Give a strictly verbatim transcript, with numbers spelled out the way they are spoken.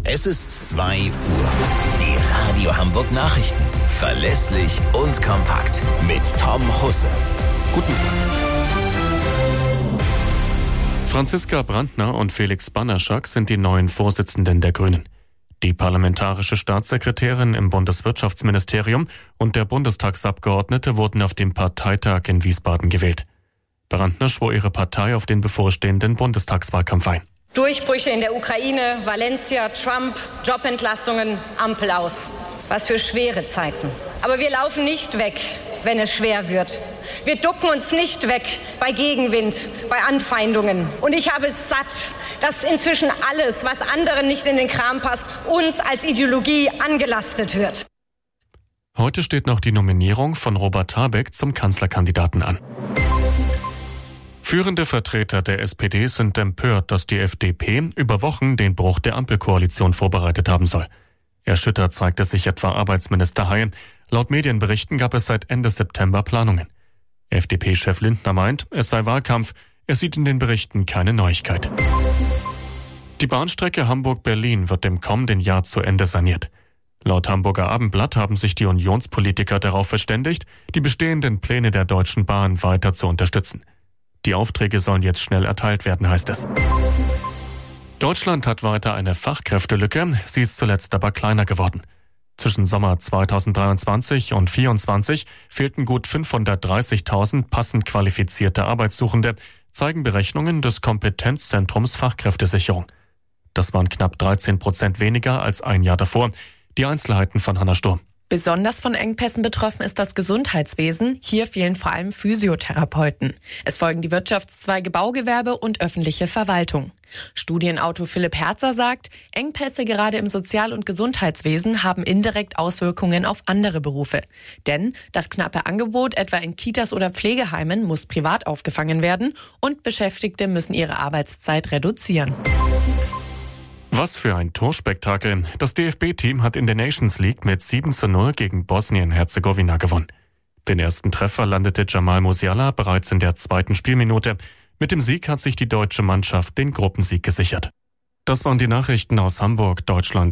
Es ist zwei Uhr. Die Radio Hamburg Nachrichten. Verlässlich und kompakt. Mit Tom Husse. Guten Morgen. Franziska Brandner und Felix Bannerschak sind die neuen Vorsitzenden der Grünen. Die parlamentarische Staatssekretärin im Bundeswirtschaftsministerium und der Bundestagsabgeordnete wurden auf dem Parteitag in Wiesbaden gewählt. Brandner schwor ihre Partei auf den bevorstehenden Bundestagswahlkampf ein. Durchbrüche in der Ukraine, Valencia, Trump, Jobentlassungen, Ampel aus. Was für schwere Zeiten. Aber wir laufen nicht weg, wenn es schwer wird. Wir ducken uns nicht weg bei Gegenwind, bei Anfeindungen. Und ich habe es satt, dass inzwischen alles, was anderen nicht in den Kram passt, uns als Ideologie angelastet wird. Heute steht noch die Nominierung von Robert Habeck zum Kanzlerkandidaten an. Führende Vertreter der S P D sind empört, dass die F D P über Wochen den Bruch der Ampelkoalition vorbereitet haben soll. Erschüttert zeigte sich etwa Arbeitsminister Heil. Laut Medienberichten gab es seit Ende September Planungen. F D P-Chef Lindner meint, es sei Wahlkampf. Er sieht in den Berichten keine Neuigkeit. Die Bahnstrecke Hamburg-Berlin wird im kommenden Jahr zu Ende saniert. Laut Hamburger Abendblatt haben sich die Unionspolitiker darauf verständigt, die bestehenden Pläne der Deutschen Bahn weiter zu unterstützen. Die Aufträge sollen jetzt schnell erteilt werden, heißt es. Deutschland hat weiter eine Fachkräftelücke, sie ist zuletzt aber kleiner geworden. Zwischen Sommer zweitausenddreiundzwanzig und zweitausendvierundzwanzig fehlten gut fünfhundertdreißigtausend passend qualifizierte Arbeitssuchende, zeigen Berechnungen des Kompetenzzentrums Fachkräftesicherung. Das waren knapp dreizehn Prozent weniger als ein Jahr davor. Die Einzelheiten von Hanna Sturm. Besonders von Engpässen betroffen ist das Gesundheitswesen. Hier fehlen vor allem Physiotherapeuten. Es folgen die Wirtschaftszweige Baugewerbe und öffentliche Verwaltung. Studienautor Philipp Herzer sagt, Engpässe gerade im Sozial- und Gesundheitswesen haben indirekt Auswirkungen auf andere Berufe. Denn das knappe Angebot etwa in Kitas oder Pflegeheimen muss privat aufgefangen werden und Beschäftigte müssen ihre Arbeitszeit reduzieren. Was für ein Torspektakel. Das D F B-Team hat in der Nations League mit sieben zu null gegen Bosnien-Herzegowina gewonnen. Den ersten Treffer landete Jamal Musiala bereits in der zweiten Spielminute. Mit dem Sieg hat sich die deutsche Mannschaft den Gruppensieg gesichert. Das waren die Nachrichten aus Hamburg, Deutschland.